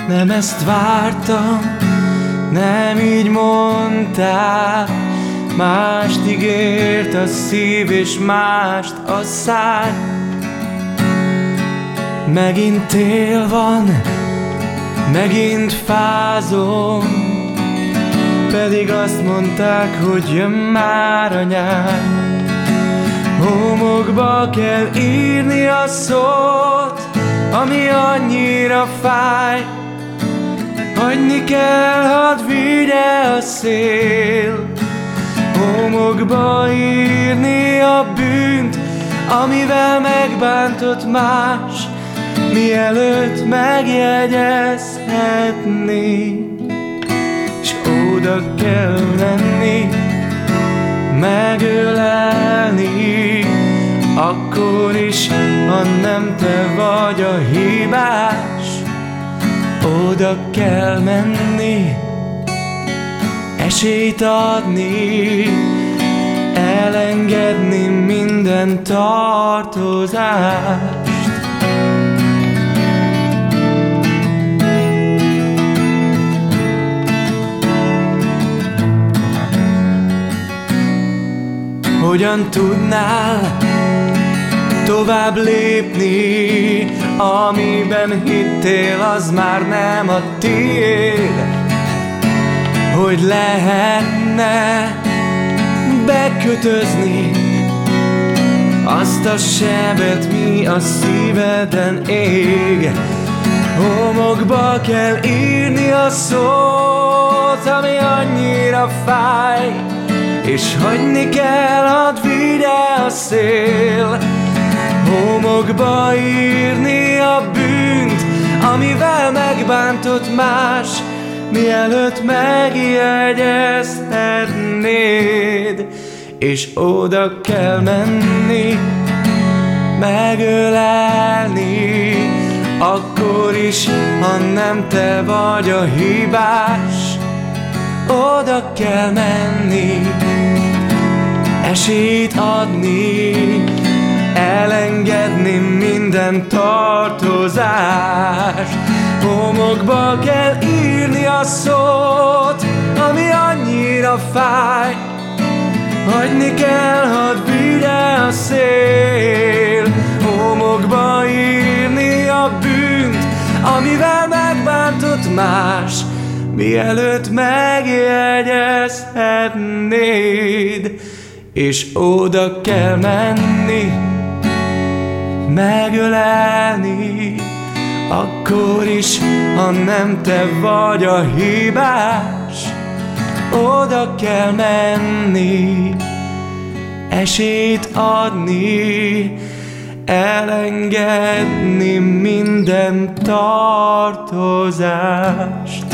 Nem ezt vártam, nem így mondtál. Mást ígért a szív és mást a száj. Megint tél van, megint fázom, pedig azt mondták, hogy jön már a nyár. Homokba kell írni a szót, ami annyira fáj. Hagyni kell, hadd vigye a szél. Homokba írni a bűnt, amivel megbántott más, mielőtt megjegyezhetné. S oda kell menni, megölelni, akkor is, ha nem te vagy a hibás. Oda kell menni, esélyt adni, elengedni minden tartozást. Hogyan tudnál tovább lépni, amiben hittél, az már nem a tiéd? Hogy lehetne bekötözni azt a sebet, mi a szíveden ég? Homokba kell írni a szót, ami annyira fáj, és hagyni kell, hadd vigye a szél. Homokba írni a bűnt, amivel megbántott más, mielőtt megjegyezhetnéd. És oda kell menni, megölelni, akkor is, ha nem te vagy a hibás. Oda kell menni, esélyt adni, elengedni minden tartozást. Homokba kell írni a szót, ami annyira fáj. Hagyni kell, hadd vigye a szél. Homokba írni a bűnt, amivel megbántott más, mielőtt megjegyezhetnéd. És oda kell menni, megölelni, akkor is, ha nem te vagy a hibás. Oda kell menni, esélyt adni, elengedni minden tartozást.